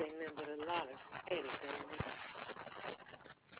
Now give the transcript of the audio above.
ain't nothing but a lot of haters, ain't it?